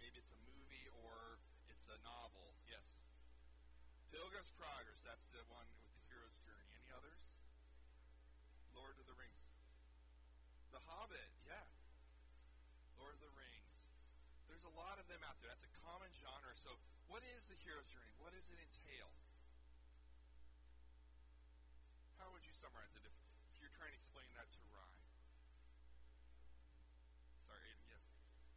maybe it's a movie or it's a novel. Yes. Pilgrim's Progress, that's the one with the hero's journey. Any others? Lord of the Rings. The Hobbit, yeah. Lord of the Rings. There's a lot of them out there. That's a common genre. So what is the hero's journey? What does it entail? How would you summarize it if you're trying to explain that to Rye? Sorry, Aiden, yes.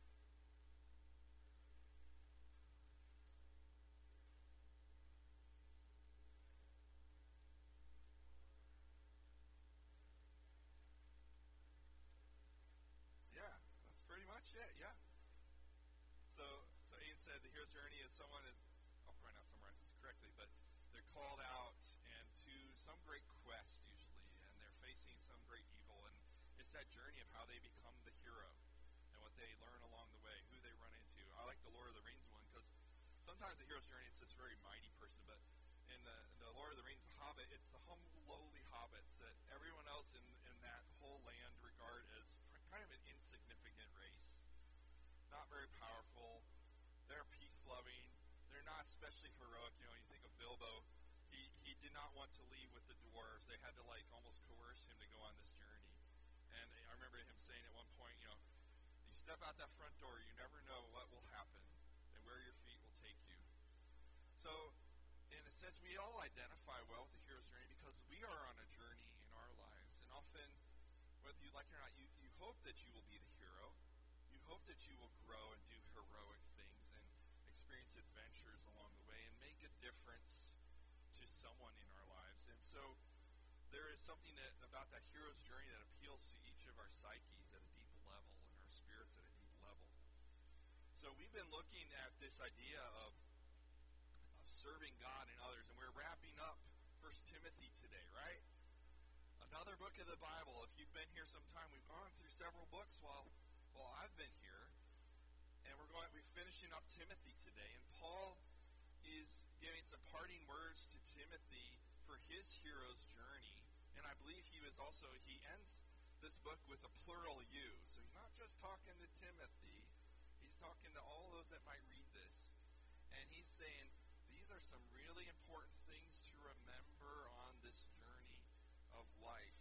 Yeah, that's pretty much it, yeah. So Aiden said the hero's journey is someone is, I'll probably not summarize this correctly, but they're called out and to some great quest usually, and they're facing some great evil, and it's that journey of how they become the hero and what they learn along the way, who they run into. I like the Lord of the Rings one because sometimes the hero's journey it's this very mighty person, but in the Lord of the Rings, the Hobbit, it's the humble, lowly hobbits that everyone else in that whole land regard as kind of an insignificant race. Not very powerful. They're peace-loving. They're not especially heroic. You know, you think of Bilbo. He did not want to leave with the dwarves. They had to, almost coerce him to go on this journey. And I remember him saying at one point, you step out that front door, you never know what will happen and where your feet will take you. So, in a sense, we all identify well with the hero's journey because we are on a journey in our lives. And often, whether you like it or not, you hope that you will be the hero. You hope that you will grow and do heroic things and experience adventures along the way and make a difference to someone in our lives. And so there is something about that hero's journey that appeals to each of our psyches at a deep level and our spirits at a deep level. So we've been looking at this idea of serving God and others, and we're wrapping up 1 Timothy today, right? Another book of the Bible. If you've been here some time, we've gone through several books while I've been here, and we're finishing up Timothy today, and Paul is giving some parting words to Timothy for his hero's journey, and I believe he ends this book with a plural you, so he's not just talking to Timothy, he's talking to all those that might read this, and he's saying these are some really important things to remember on this journey of life.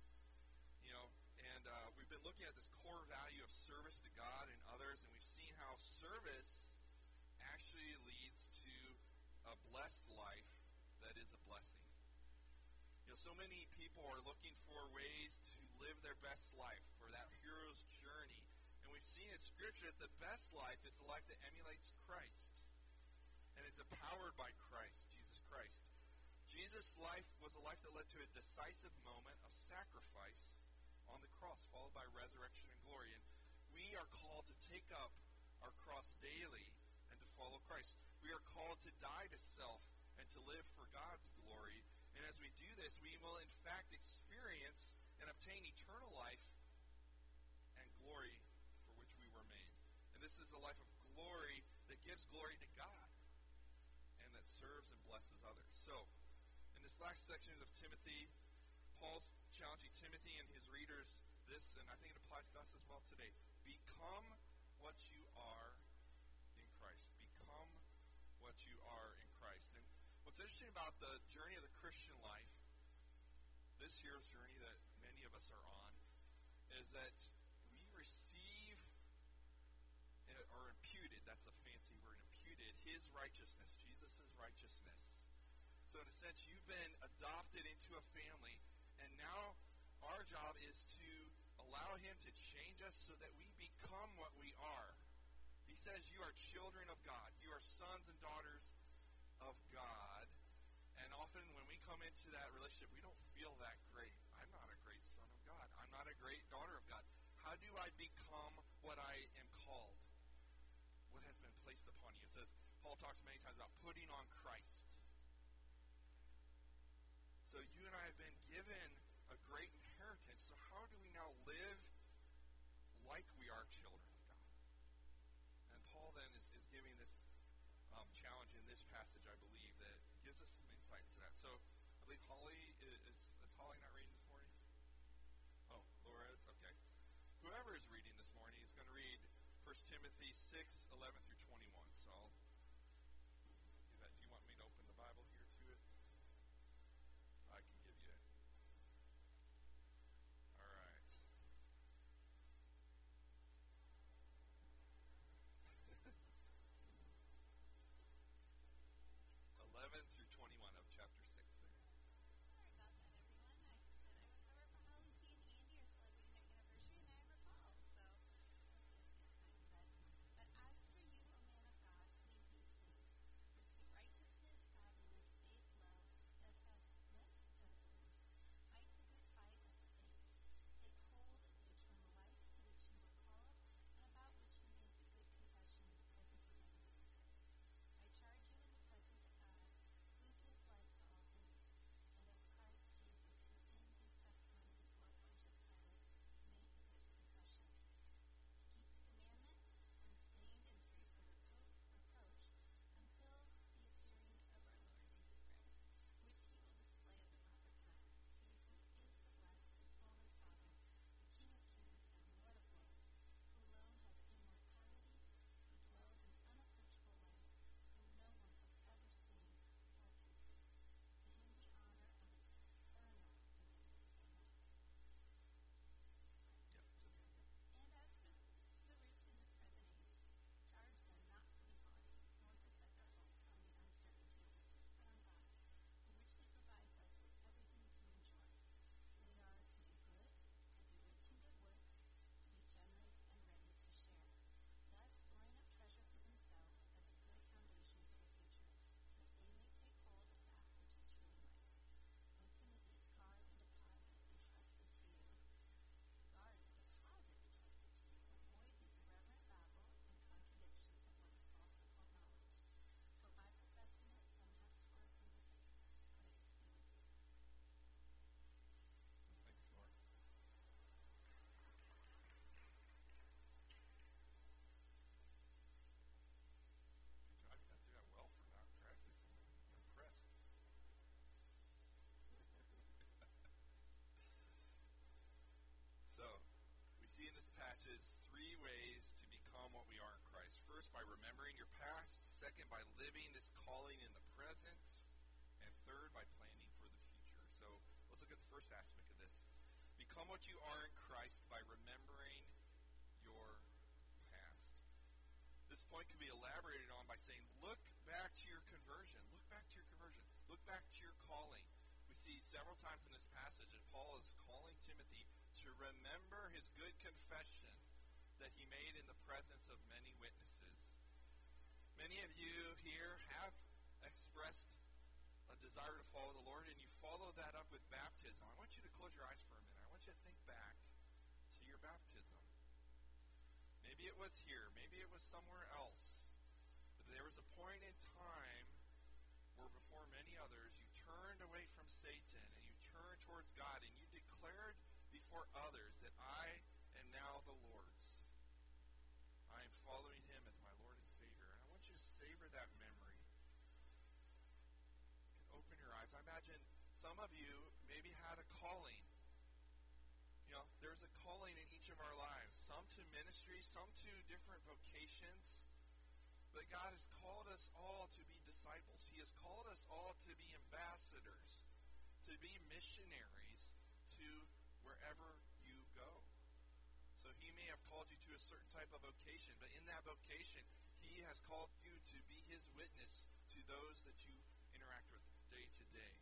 We've been looking at this core value of service to God and others, and we've seen how service actually leads to a blessed life that is a blessing. So many people are looking for ways to live their best life, for that hero's journey. And we've seen in Scripture that the best life is the life that emulates Christ and is empowered by Christ, Jesus Christ. Jesus' life was a life that led to a decisive moment of sacrifice on the cross, followed by resurrection and glory. And we are called to take up our cross daily and to follow Christ. We are called to die to self and to live for God's glory. And as we do this, we will in fact experience and obtain eternal life and glory for which we were made. And this is a life of glory that gives glory to God and that serves and blesses others. So, in this last section of Timothy, Paul's challenging Timothy and his readers this, and I think it applies to us as well today. Become what you are in Christ. Become what you are in Christ. And what's interesting about the journey of the Christian life, this hero's journey that many of us are on, is that we receive, or imputed, that's a fancy word, imputed, his righteousness, Jesus' righteousness. So in a sense, you've been adopted into a family, and now our job is to allow him to change us so that we become what we are. He says you are children of God. You are sons and daughters of God. And often when we come into that relationship, we don't feel that great. I'm not a great son of God. I'm not a great daughter of God. How do I become what I am called? What has been placed upon you? It says, Paul talks many times about putting on Christ. So you and I have been given a great inheritance. So how do we now live like we are children of God? And Paul then is giving this challenge in this passage, I believe, that gives us some insight into that. So I believe Holly, is Holly not reading this morning? Oh, Laura is? Okay. Whoever is reading this morning is going to read 1 Timothy 6:11 through by living this calling in the present, and third, by planning for the future. So let's look at the first aspect of this. Become what you are in Christ by remembering your past. This point can be elaborated on by saying, look back to your conversion. Look back to your conversion. Look back to your calling. We see several times in this passage that Paul is calling Timothy to remember his good confession that he made in the presence of many witnesses. Many of you here have expressed a desire to follow the Lord, and you follow that up with baptism. I want you to close your eyes for a minute. I want you to think back to your baptism. Maybe it was here. Maybe it was somewhere else. But there was a point in time where before many others, you turned away from Satan and you turned towards God and you declared before others that I am now the Lord's. I am following him as my Lord and Savior. And I want you to savor that memory. You can open your eyes. I imagine some of you maybe had a calling. You know, there's a calling in each of our lives. Some to ministry, some to different vocations. But God has called us all to be disciples. He has called us all to be ambassadors, to be missionaries to wherever you go. So he may have called you to a certain type of vocation, but in that vocation, he has called you to be his witness to those that you interact with day to day.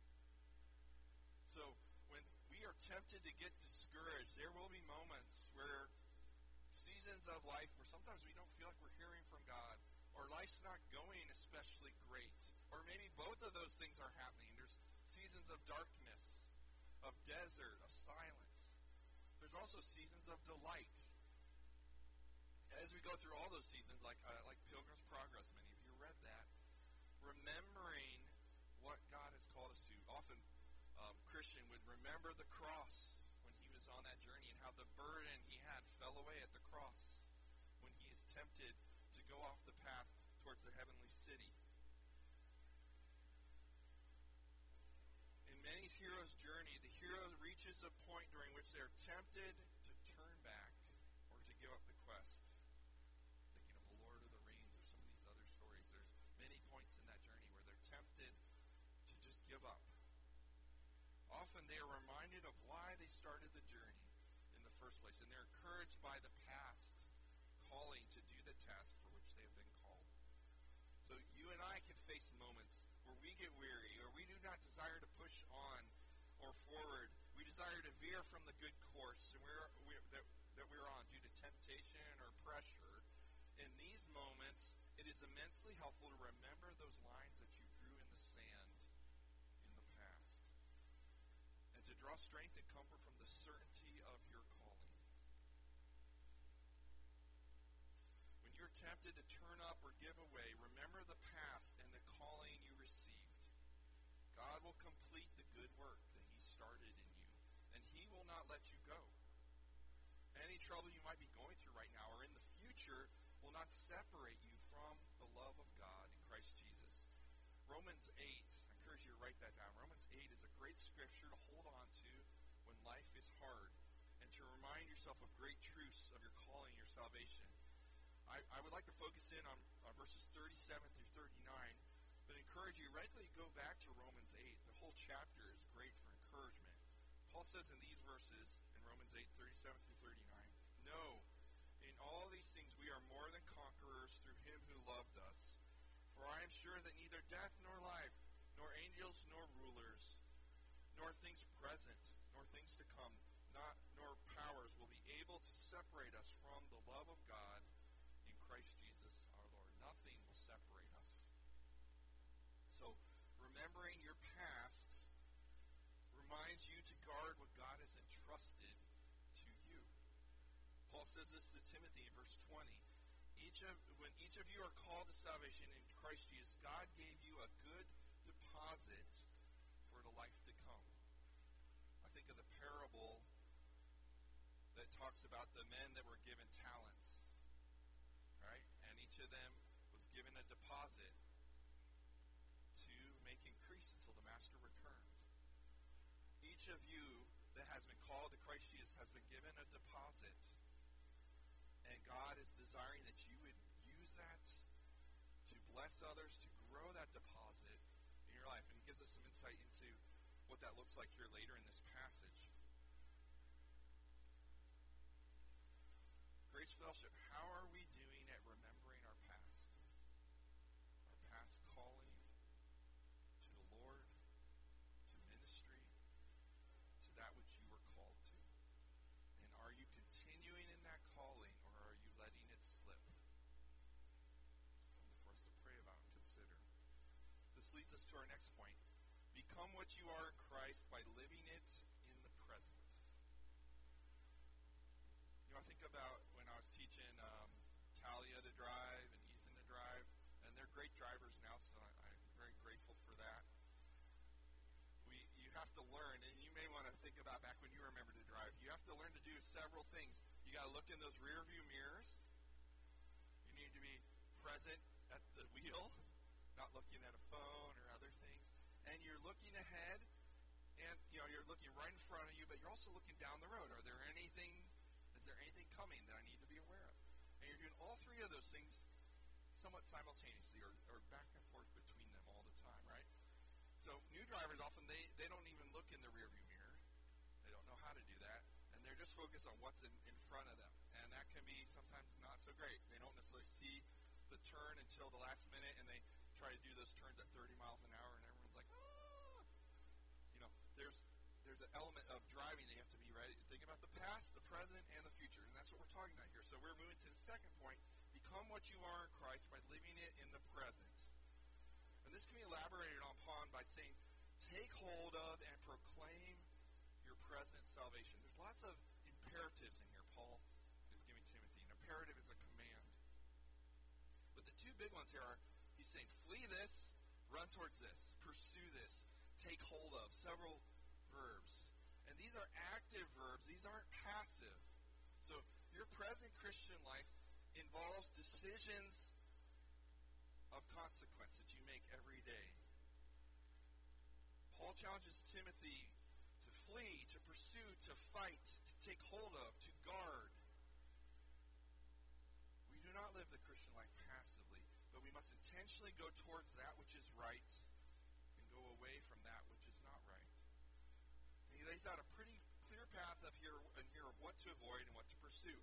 So when we are tempted to get discouraged, there will be moments where seasons of life where sometimes we don't feel like we're hearing from God, or life's not going especially great, or maybe both of those things are happening. There's seasons of darkness, of desert, of silence. There's also seasons of delight. As we go through all those seasons, like Pilgrim's Progress, many of you read that, remembering what God has called us to. Often, Christian would remember the cross when he was on that journey and how the burden he had fell away at the cross when he is tempted to go off the path towards the heavenly city. In many heroes' journey, the hero reaches a point during which they're tempted to turn back or to give up the quest. Thinking of the Lord of the Rings or some of these other stories, there's many points in that journey where they're tempted to just give up. Often they are reminded of why they started the journey in the first place, and they're encouraged by the past calling to do the task for which they have been called. So you and I can face moments where we get weary, or we do not desire to push on or forward. We desire to veer from the good course that we're on due to temptation or pressure. In these moments, it is immensely helpful to remember those lines that you drew in the sand in the past, and to draw strength and comfort from the certainty of your calling. When you're tempted to turn up or give away, remember the past and the calling you received. God will complete the good work that he started in you, and he will not let you go. Any trouble you might be going through right now or in the future will not separate you from the love of God in Christ Jesus. Romans 8, I encourage you to write that down. Romans 8 is a great scripture to hold on to when life is hard, and to remind yourself of great truths of your calling, your salvation. I would like to focus in on verses 37 through 39, but encourage you, regularly go back to Romans 8. The whole chapter is great for encouragement. Paul says in these verses, in Romans 8, 37 through 39, "No, in all these things we are more than conquerors through him who loved us. For I am sure that neither death nor life, nor angels nor rulers, nor things present, nor things to come, nor powers will be able to separate us from the love of God in Christ Jesus our Lord." Nothing will separate us. So, remembering your past reminds you to guard what God has entrusted to you. Paul says this to Timothy in verse 20. When each of you are called to salvation in Christ Jesus, God gave you a good deposit for the life to come. I think of the parable that talks about the men that were given talents, right? And each of them was given a deposit to make increase until the master returned. Each of you that has been called to Christ Jesus has been given a deposit, and God is desiring that you would use that to bless others, to grow that deposit in your life. And he gives us some insight into what that looks like here later in this passage. Grace Fellowship, how are we doing at remembering our past? Our past calling to the Lord, to ministry, to that which you were called to. And are you continuing in that calling, or are you letting it slip? Something for us to pray about and consider. This leads us to our next point. Become what you are in Christ by living it in the present. You know, I think about when I was teaching Talia to drive and Ethan to drive, and they're great drivers now, so I'm very grateful for that. You have to learn, and you may want to think about back when you remember to drive, you have to learn to do several things. You got to look in those rear view mirrors. You need to be present at the wheel, not looking at a phone or other things. And you're looking ahead, and you're looking right in front of you, but you're also looking down the road. Is there anything coming that I need to be aware of? And you're doing all three of those things somewhat simultaneously, or back and forth between them all the time, right? So new drivers often, they don't even look in the rearview mirror. They don't know how to do that, and they're just focused on what's in front of them. And that can be sometimes not so great. They don't necessarily see the turn until the last minute, and they try to do those turns at 30 miles an hour, and everyone's like, ah! There's an element of driving that you have to be ready. Think about the past, the present, and the future, and that's what we're talking about here. So we're moving to the second point. Become what you are in Christ by living it in the present. And this can be elaborated upon by saying, take hold of and proclaim your present salvation. There's lots of imperatives in here Paul is giving Timothy. An imperative is a command. But the two big ones here are, he's saying, flee this, run towards this, pursue this, take hold of. Several verbs. And these are active verbs. These aren't passive. So your present Christian life involves decisions of consequence that you make every day. Paul challenges Timothy to flee, to pursue, to fight, to take hold of, to guard. We do not live the Christian life passively, but we must intentionally go towards that which is right and go away from that which is not right. And he lays out a pretty clear path of here of what to avoid and what to pursue.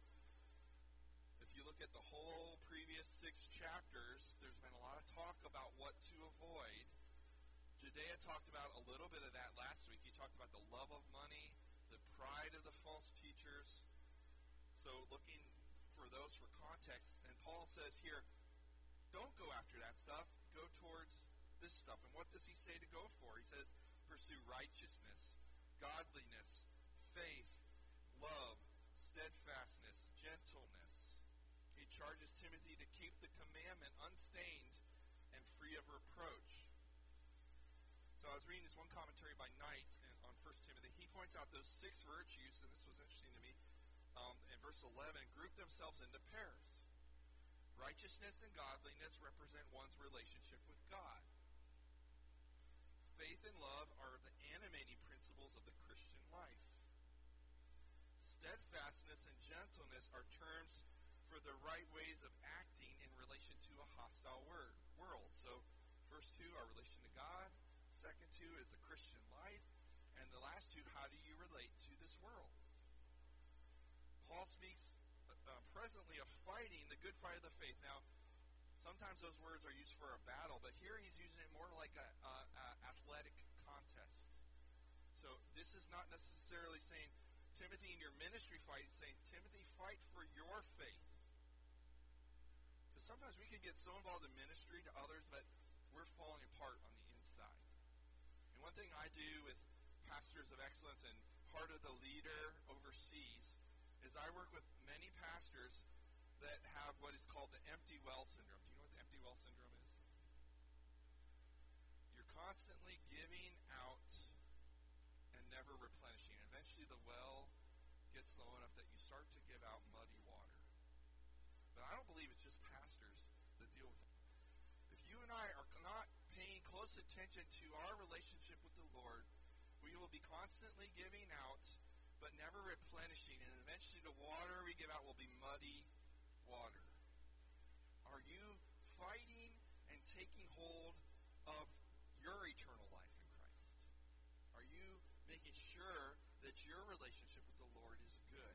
If you look at the whole previous 6 chapters, there's been a lot of talk about what to avoid. Judea talked about a little bit of that last week. He talked about the love of money, the pride of the false teachers. So looking for those for context, and Paul says here, don't go after that stuff. Go towards this stuff. And what does he say to go for? He says, pursue righteousness, godliness, faith, love, steadfastness, gentleness. He charges Timothy to keep the commandment unstained and free of reproach. So I was reading this one commentary by Knight on 1 Timothy. He points out those 6 virtues, and this was interesting to me, in verse 11, group themselves into pairs. Righteousness and godliness represent one's relationship with God. Faith and love are the animating principles of the Christian life. Steadfastness and gentleness are terms for the right ways of acting in relation to a hostile world. So, first 2 are relation to God. Second 2 is the Christian life. And the last 2, how do you relate to this world? Paul speaks presently of fighting the good fight of the faith. Now, sometimes those words are used for a battle, but here he's using it more like a athletic contest. So this is not necessarily saying, Timothy, in your ministry fight, he's saying, Timothy, fight for your faith. Because sometimes we can get so involved in ministry to others, but we're falling apart on the inside. And one thing I do with pastors of excellence and Heart of the Leader overseas is I work with many pastors that have what is called the empty well syndrome. Do you know what the empty well syndrome is? You're constantly giving out and never replenishing. Eventually the well gets low enough that you start to give out muddy water. But I don't believe it's just pastors that deal with it. If you and I are not paying close attention to our relationship with the Lord, we will be constantly giving out but never replenishing, and eventually the water we give out will be muddy water. Are you fighting and taking hold of your eternal life in Christ? Are you making sure that your relationship with the Lord is good?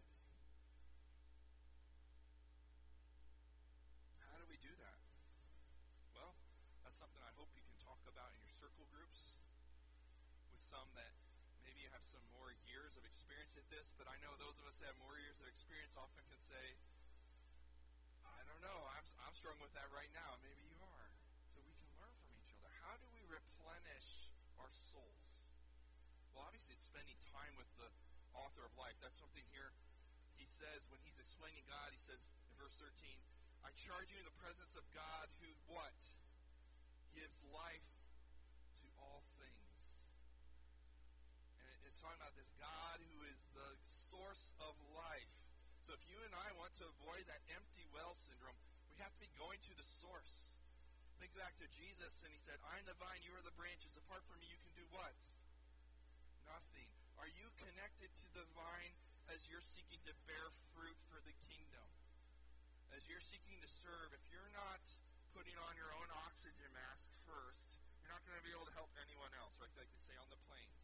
How do we do that? Well, that's something I hope you can talk about in your circle groups with some that maybe have some more years of experience at this, but I know those of us that have more years of experience often can say, I don't know, I'm struggling with that right now. Maybe you are. So we can learn from each other. How do we replenish our souls? Well, obviously it's spending time with the author of life. That's something here he says when he's explaining God. He says in verse 13, I charge you in the presence of God who, what? Gives life to all things. And it's talking about this God who is the source of life. So if you and I want to avoid that empty well syndrome, we have to be going to the source. Think back to Jesus, and he said, I am the vine, you are the branches. Apart from me, you can do what? Nothing. Are you connected to the vine as you're seeking to bear fruit for the kingdom? As you're seeking to serve, if you're not putting on your own oxygen mask first, you're not going to be able to help anyone else, right? Like they say on the planes.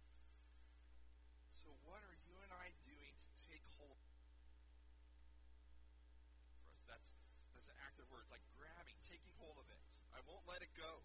So what are you and I doing to take hold? For us, that's an active word. It's like grabbing, taking hold of it. I won't let it go.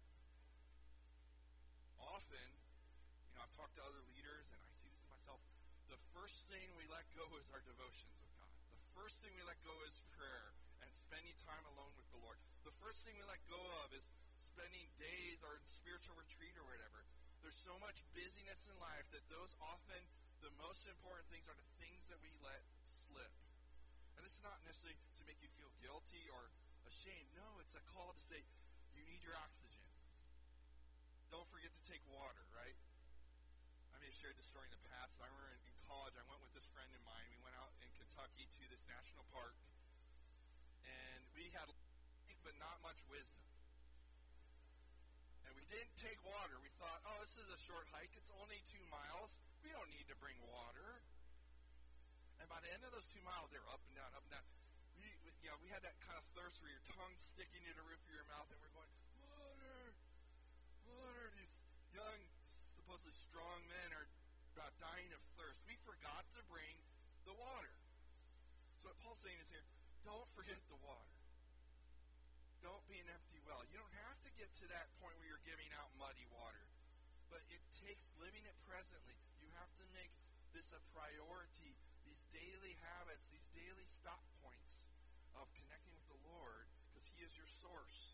Often, I've talked to other leaders, and I see this in myself. The first thing we let go is our devotions with God. The first thing we let go is prayer and spending time alone with the Lord. The first thing we let go of is spending days or spiritual retreat or whatever. There's so much busyness in life that those often the most important things are the things that we let slip. And this is not necessarily to make you feel guilty or ashamed. No, it's a call to say, you need your oxygen. Don't forget to take water, right? I may have shared this story in the past, but I remember in college, I went with this friend of mine. We went out in Kentucky to this national park, and we had but not much wisdom. And we didn't take water. We thought, oh, this is a short hike. It's only 2 miles. We don't need to bring water. And by the end of those 2 miles, they were up and down, up and down. We had that kind of thirst where your tongue's sticking to the roof of your mouth, and we're going, water, water. These young, supposedly strong men are about dying of thirst. We forgot to bring the water. So what Paul's saying is here, don't forget the water. Don't be an empty well. You don't have to get to that point where you're giving out muddy water. But it takes living it presently. You have to make this a priority, these daily habits, these daily stop points of connecting with the Lord, because He is your source.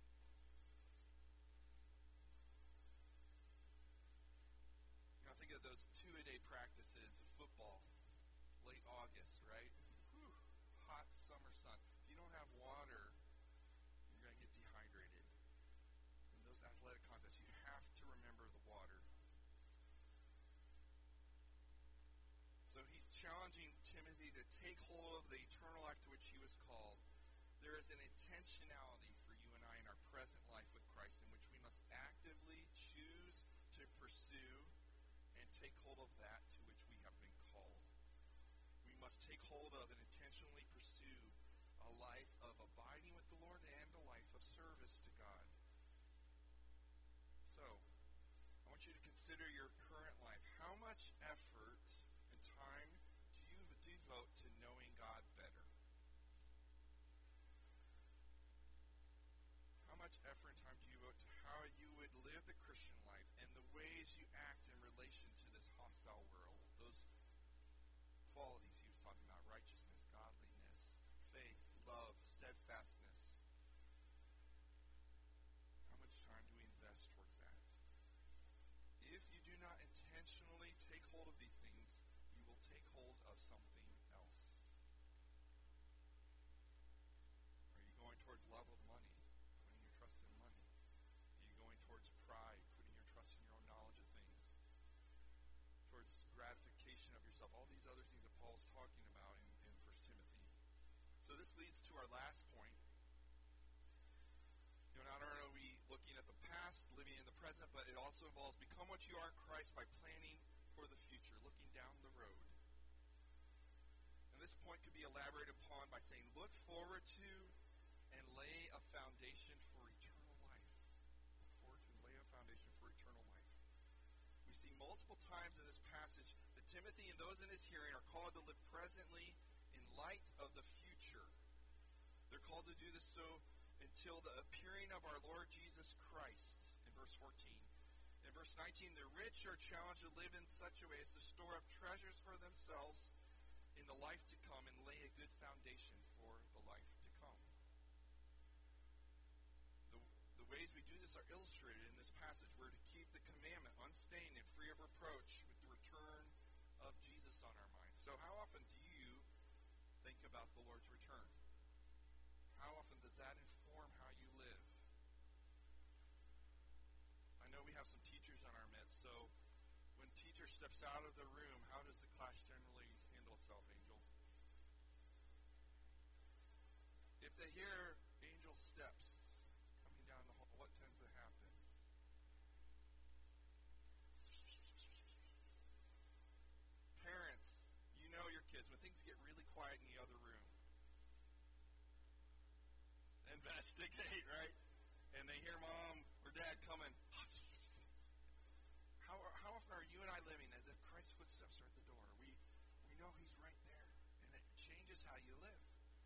Think of those 2-a-day practices of football, late August, right? Whew, hot summer sun. If you don't have water, you're going to get dehydrated. In those athletic contests, you have to remember the water. So he's challenging Timothy to take hold of the eternal life to which he was called. There is an intentionality for you and I in our present life with Christ in which we must actively choose to pursue and take hold of that to which we have been called. We must take hold of and intentionally pursue a life of abiding with the Lord and a life of service to God. So, I want you to consider your current life. How much effort and time do you devote to knowing God better? How much effort and time do you devote to how you would live the Christian life and the ways you act in relation to this hostile world? Those qualities he was talking about, righteousness, godliness, faith, love, steadfastness. How much time do we invest towards that? If you do not intentionally take hold of these things, you will take hold of something else. Are you going towards love of money, putting your trust in money? Are you going towards pride, putting your trust in your own knowledge of things? Towards gratification of yourself, all these other things that Paul's talking about in 1 Timothy. So this leads to our last point. Not only are we looking at the past, living in the present, but it also involves become what you are in Christ by planning for the future, looking down the road. And this point could be elaborated upon by saying, look forward to and lay a foundation for eternity. multiple times in this passage that Timothy and those in his hearing are called to live presently in light of the future. They're called to do this so until the appearing of our Lord Jesus Christ, in verse 14. In verse 19, the rich are challenged to live in such a way as to store up treasures for themselves in the life to come and lay a good foundation for the life to come. The ways we do this are illustrated in this passage. We're to keep the commandment unstained and free of reproach with the return of Jesus on our minds. So how often do you think about the Lord's return? How often does that inform how you live? I know we have some teachers in our midst, so when teacher steps out of the room, how does the class generally handle itself, Angel? If they hear Angel steps coming down the hall, what tends to happen? Parents, you know your kids, when things get really quiet in the other room, investigate, right? And they hear mom or dad coming. How often are you and I living as if Christ's footsteps are at the door? We know he's right there, and it changes how you live.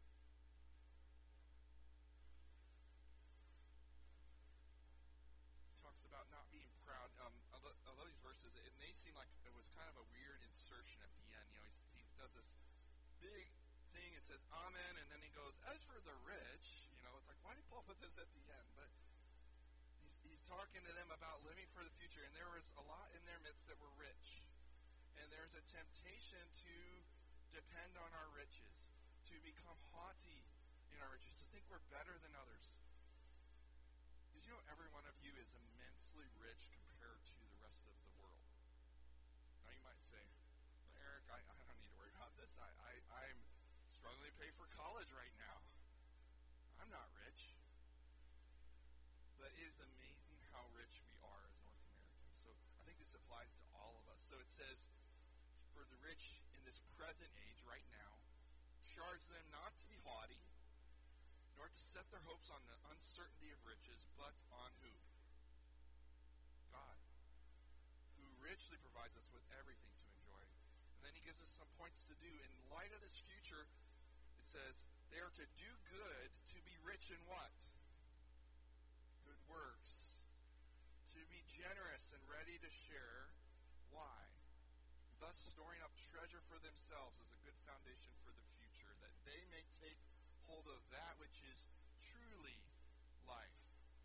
Talks about not being proud. I love these verses. It may seem like it was kind of a weird insertion at the end. You know, he does this big thing. It says amen, and then he goes, as for the rich, you know, it's like, why did Paul put this at the end? But he's talking to them about living for the future, and there was a lot in their midst that were rich. And there's a temptation to depend on our riches, to become haughty in our riches, to think we're better than others. Did you know every one of you is immensely rich compared to the rest of the world? Now you might say, well, Eric, I don't need to worry about this. I'm struggling to pay for college right now. I'm not rich. But it is amazing how rich we are as North Americans. So I think this applies to all of us. So it says, for the rich in this present age right now, charge them not to be haughty, nor to set their hopes on the uncertainty of riches, but on who? God, who richly provides us with everything to enjoy. And then he gives us some points to do. In light of this future, it says, they are to do good, to be rich in what? Good works. To be generous and ready to share. Why? Thus storing up treasure for themselves as a good foundation for the future, that they may take hold of that which is truly life.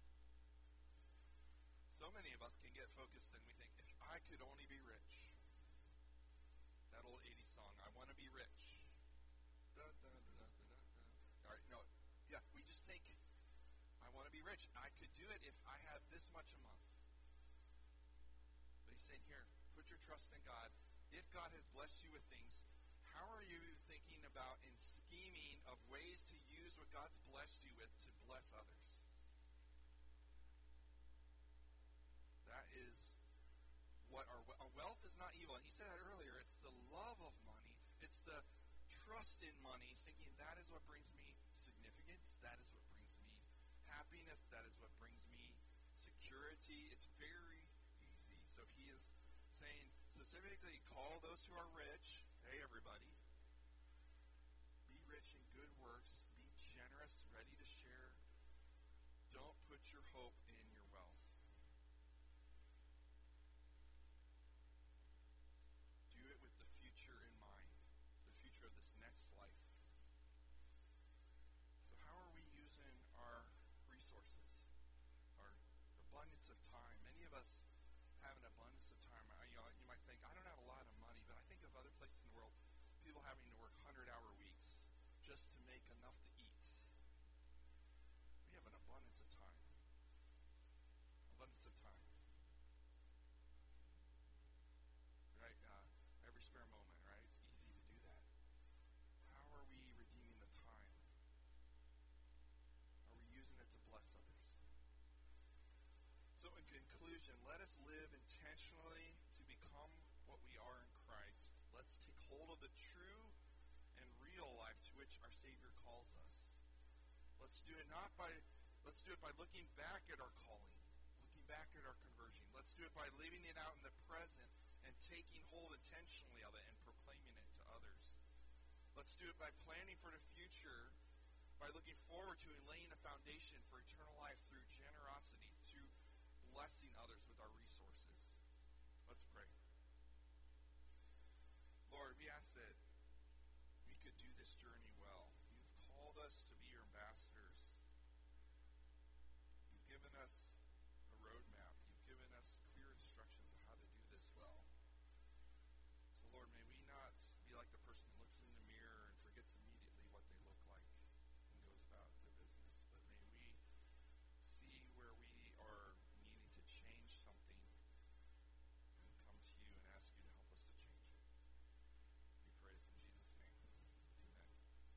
So many of us can get focused and we think, if I could only be rich. That old 80s song, I want to be rich. Da, da, da, da, da, da. All right, no, yeah, we just think, I want to be rich. I could do it if I had this much a month. But he's saying here, put your trust in God. If God has blessed you with things, how are you thinking about in scheming of ways to use what God's blessed you with to bless others? That is what our wealth is not evil. And he said that earlier. It's the love of money. It's the trust in money, thinking that is what brings me significance. That is what brings me happiness. That is what brings me security. It's very easy. So he is saying specifically, call those who are rich. Hey, everybody. Be rich in good works. Be generous, ready to share. Don't put your hope in your wealth. Do it with the future in mind, the future of this next life. So how are we using our resources, our abundance of time? Many of us have an abundance of time. You might think, I don't have a lot of money, but I think of other places in the world, people having to work 100-hour weeks just to make enough to eat. We have an abundance of time. Abundance of time. Right? Every spare moment, right? It's easy to do that. How are we redeeming the time? Are we using it to bless others? So in conclusion, let us live intentionally to become what we are in Christ. Let's take hold of the true and real life to which our Savior calls us. Let's do it by looking back at our calling, looking back at our conversion. Let's do it by living it out in the present Let's do it by planning for the future, by looking forward to and laying a foundation for eternal life through generosity, through blessing others with our resources. Let's pray. Lord, we ask that we could do this journey well. You've called us to be your ambassadors. You've given us a roadmap. You've given us clear instructions on how to do this well. So, Lord, may we not be like the person who looks in the mirror and forgets immediately what they look like and goes about their business, but may we see where we are needing to change something and come to you and ask you to help us to change it. We pray this in Jesus' name. Amen.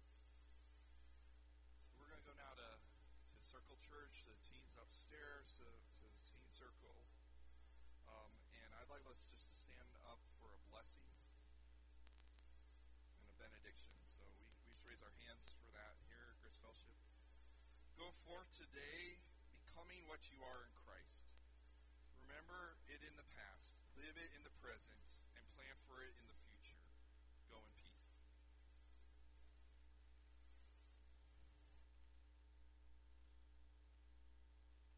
So we're going to go now to Circle Church, the teens upstairs, to the teen circle. And I'd like us just to stand up for a blessing and a benediction. So we should raise our hands for that here at Grace Fellowship. Go forth today, becoming what you are in